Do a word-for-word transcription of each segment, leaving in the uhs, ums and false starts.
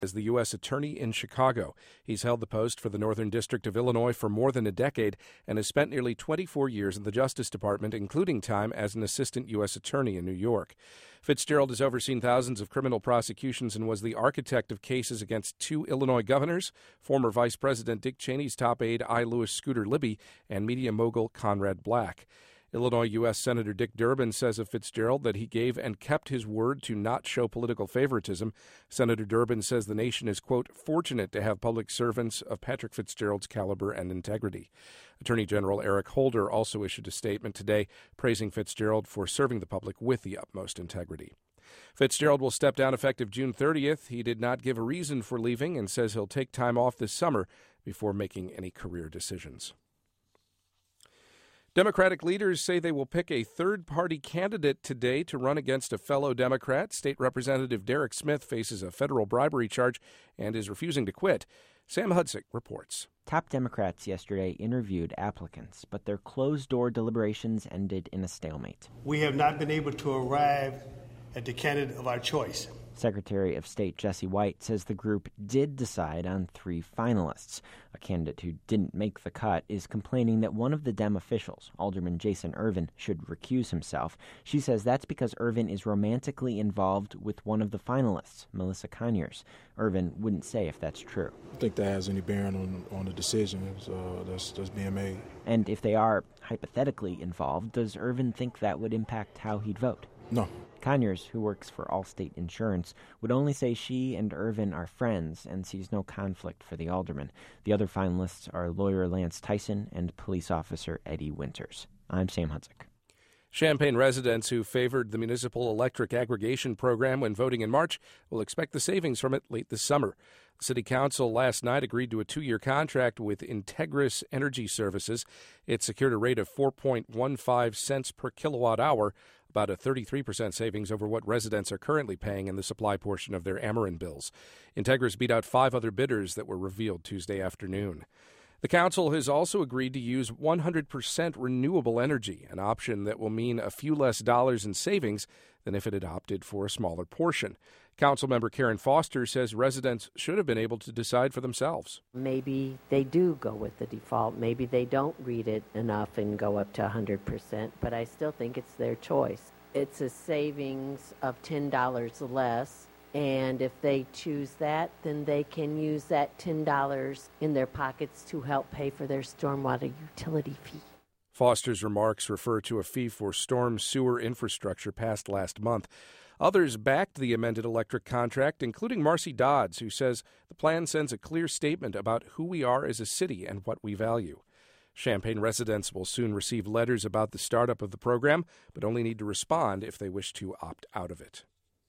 as the U S Attorney in Chicago. He's held the post for the Northern District of Illinois for more than a decade and has spent nearly twenty-four years in the Justice Department, including time as an assistant U S Attorney in New York. Fitzgerald has overseen thousands of criminal prosecutions and was the architect of cases against two Illinois governors, former Vice President Dick Cheney's top aide I. Louis Scooter Libby, and media mogul Conrad Black. Illinois U S Senator Dick Durbin says of Fitzgerald that he gave and kept his word to not show political favoritism. Senator Durbin says the nation is, quote, fortunate to have public servants of Patrick Fitzgerald's caliber and integrity. Attorney General Eric Holder also issued a statement today praising Fitzgerald for serving the public with the utmost integrity. Fitzgerald will step down effective June thirtieth. He did not give a reason for leaving and says he'll take time off this summer before making any career decisions. Democratic leaders say they will pick a third-party candidate today to run against a fellow Democrat. State Representative Derek Smith faces a federal bribery charge and is refusing to quit. Sam Hudzik reports. Top Democrats yesterday interviewed applicants, but their closed-door deliberations ended in a stalemate. We have not been able to arrive at the candidate of our choice. Secretary of State Jesse White says the group did decide on three finalists. A candidate who didn't make the cut is complaining that one of the Dem officials, Alderman Jason Ervin, should recuse himself. She says that's because Ervin is romantically involved with one of the finalists, Melissa Conyers. Ervin wouldn't say if that's true. I think that has any bearing on, on the decisions uh, that's, that's being made. And if they are hypothetically involved, does Ervin think that would impact how he'd vote? No. Conyers, who works for Allstate Insurance, would only say she and Ervin are friends and sees no conflict for the alderman. The other finalists are lawyer Lance Tyson and police officer Eddie Winters. I'm Sam Hudzik. Champaign residents who favored the municipal electric aggregation program when voting in March will expect the savings from it late this summer. The City Council last night agreed to a two-year contract with Integris Energy Services. It secured a rate of four point one five cents per kilowatt hour, about a thirty-three percent savings over what residents are currently paying in the supply portion of their Ameren bills. Integris beat out five other bidders that were revealed Tuesday afternoon. The council has also agreed to use one hundred percent renewable energy, an option that will mean a few less dollars in savings than if it had opted for a smaller portion. Councilmember Karen Foster says residents should have been able to decide for themselves. Maybe they do go with the default. Maybe they don't read it enough and go up to one hundred percent, but I still think it's their choice. It's a savings of ten dollars less. And if they choose that, then they can use that ten dollars in their pockets to help pay for their stormwater utility fee. Foster's remarks refer to a fee for storm sewer infrastructure passed last month. Others backed the amended electric contract, including Marcy Dodds, who says the plan sends a clear statement about who we are as a city and what we value. Champaign residents will soon receive letters about the startup of the program, but only need to respond if they wish to opt out of it.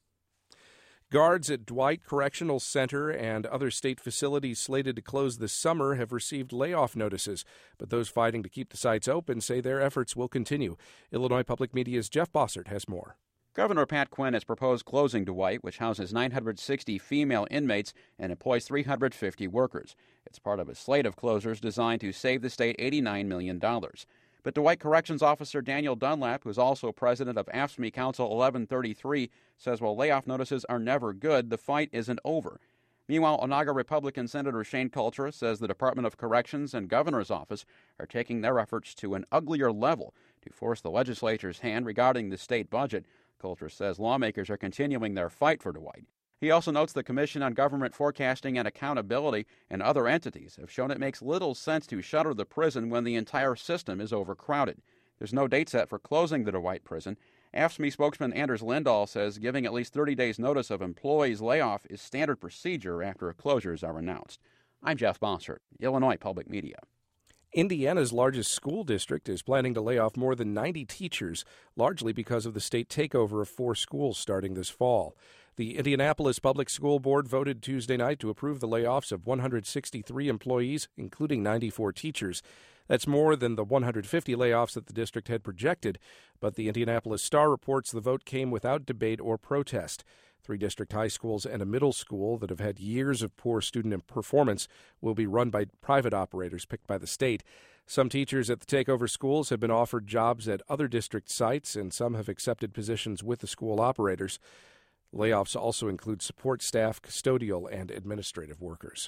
Guards at Dwight Correctional Center and other state facilities slated to close this summer have received layoff notices, but those fighting to keep the sites open say their efforts will continue. Illinois Public Media's Jeff Bossert has more. Governor Pat Quinn has proposed closing Dwight, which houses nine hundred sixty female inmates and employs three hundred fifty workers. It's part of a slate of closures designed to save the state eighty-nine million dollars. But Dwight Corrections Officer Daniel Dunlap, who is also president of A F S C M E Council eleven thirty-three, says while layoff notices are never good, the fight isn't over. Meanwhile, Onaga Republican Senator Shane Kultura says the Department of Corrections and Governor's Office are taking their efforts to an uglier level to force the legislature's hand regarding the state budget. Kultura says lawmakers are continuing their fight for Dwight. He also notes the Commission on Government Forecasting and Accountability and other entities have shown it makes little sense to shutter the prison when the entire system is overcrowded. There's no date set for closing the Dwight prison. A F S C M E spokesman Anders Lindahl says giving at least thirty days notice of employees' layoff is standard procedure after closures are announced. I'm Jeff Bossert, Illinois Public Media. Indiana's largest school district is planning to lay off more than ninety teachers, largely because of the state takeover of four schools starting this fall. The Indianapolis Public School Board voted Tuesday night to approve the layoffs of one hundred sixty-three employees, including ninety-four teachers. That's more than the one hundred fifty layoffs that the district had projected, but the Indianapolis Star reports the vote came without debate or protest. Three district high schools and a middle school that have had years of poor student performance will be run by private operators picked by the state. Some teachers at the takeover schools have been offered jobs at other district sites, and some have accepted positions with the school operators. Layoffs also include support staff, custodial, and administrative workers.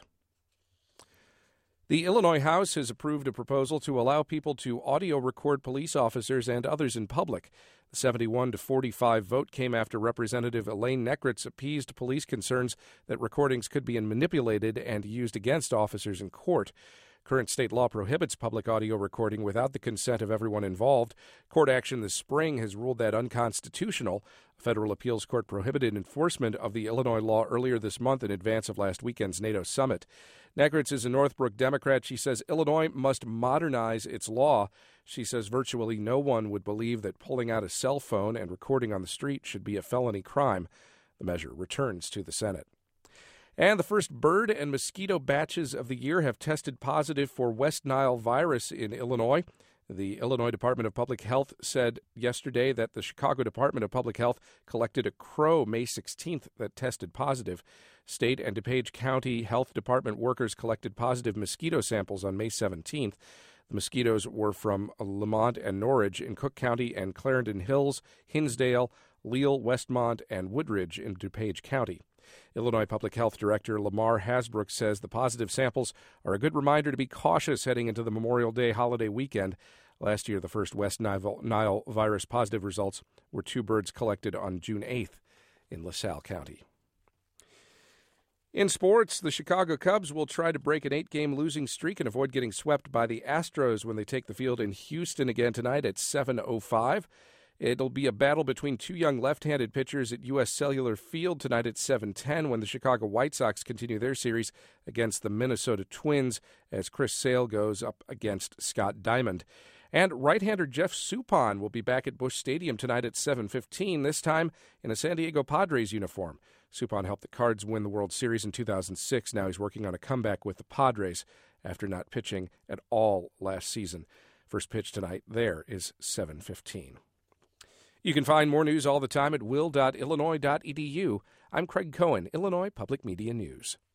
The Illinois House has approved a proposal to allow people to audio record police officers and others in public. The seventy-one to forty-five vote came after Representative Elaine Nekritz appeased police concerns that recordings could be manipulated and used against officers in court. Current state law prohibits public audio recording without the consent of everyone involved. Court action this spring has ruled that unconstitutional. A federal appeals court prohibited enforcement of the Illinois law earlier this month in advance of last weekend's NATO summit. Nekritz is a Northbrook Democrat. She says Illinois must modernize its law. She says virtually no one would believe that pulling out a cell phone and recording on the street should be a felony crime. The measure returns to the Senate. And the first bird and mosquito batches of the year have tested positive for West Nile virus in Illinois. The Illinois Department of Public Health said yesterday that the Chicago Department of Public Health collected a crow May sixteenth that tested positive. State and DuPage County Health Department workers collected positive mosquito samples on May seventeenth. The mosquitoes were from Lamont and Norridge in Cook County and Clarendon Hills, Hinsdale, Leal, Westmont, and Woodridge in DuPage County. Illinois Public Health Director Lamar Hasbrook says the positive samples are a good reminder to be cautious heading into the Memorial Day holiday weekend. Last year, the first West Nile, Nile virus positive results were two birds collected on June eighth in LaSalle County. In sports, the Chicago Cubs will try to break an eight-game losing streak and avoid getting swept by the Astros when they take the field in Houston again tonight at seven oh five. It'll be a battle between two young left-handed pitchers at U S Cellular Field tonight at seven ten when the Chicago White Sox continue their series against the Minnesota Twins as Chris Sale goes up against Scott Diamond. And right-hander Jeff Suppan will be back at Busch Stadium tonight at seven fifteen, this time in a San Diego Padres uniform. Suppan helped the Cards win the World Series in two thousand six. Now he's working on a comeback with the Padres after not pitching at all last season. First pitch tonight there is seven fifteen. You can find more news all the time at will dot illinois dot e d u. I'm Craig Cohen, Illinois Public Media News.